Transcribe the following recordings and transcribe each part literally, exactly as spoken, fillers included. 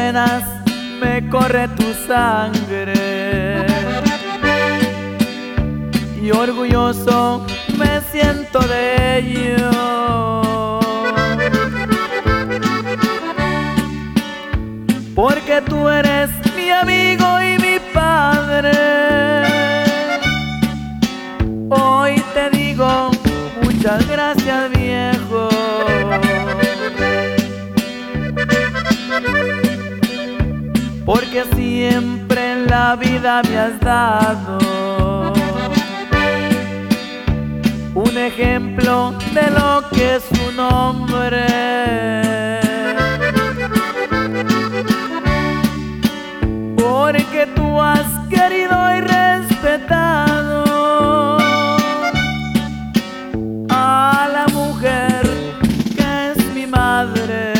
venas me corre tu sangre y orgulloso me siento de ello, porque tú eres mi amigo y mi padre. Hoy te digo muchas gracias, viejo, porque siempre en la vida me has dado un ejemplo de lo que es un hombre. Porque tú has querido y respetado a la mujer que es mi madre.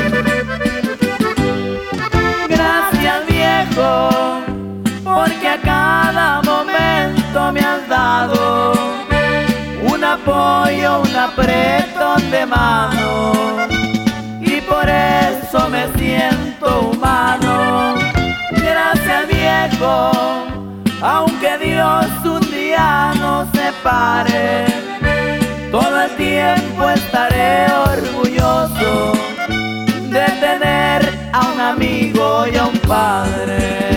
Gracias, viejo, porque a cada momento me has dado un apoyo, un apretón de mano, y por eso me siento humano. Gracias, viejo, aunque Dios un día nos separe, todo el tiempo estaré orgulloso de tener a un amigo y a un padre.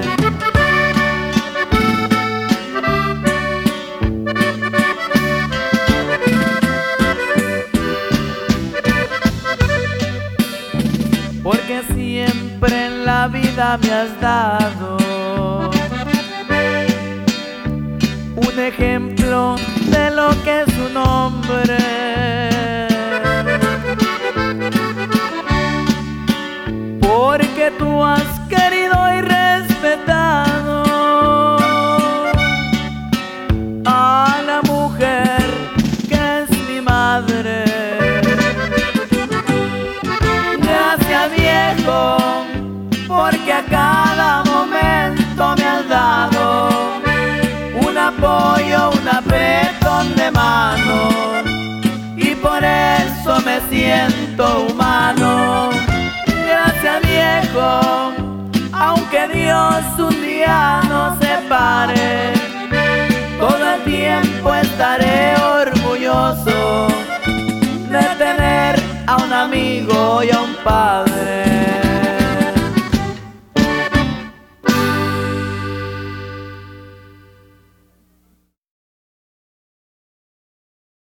Porque siempre en la vida me has dado un ejemplo de lo que es un hombre. Porque tú has querido y respetado a la mujer que es mi madre. Gracias, viejo, porque a cada momento me has dado un apoyo, un apretón de mano, y por eso me siento humano. Gracias, viejo, aunque Dios un día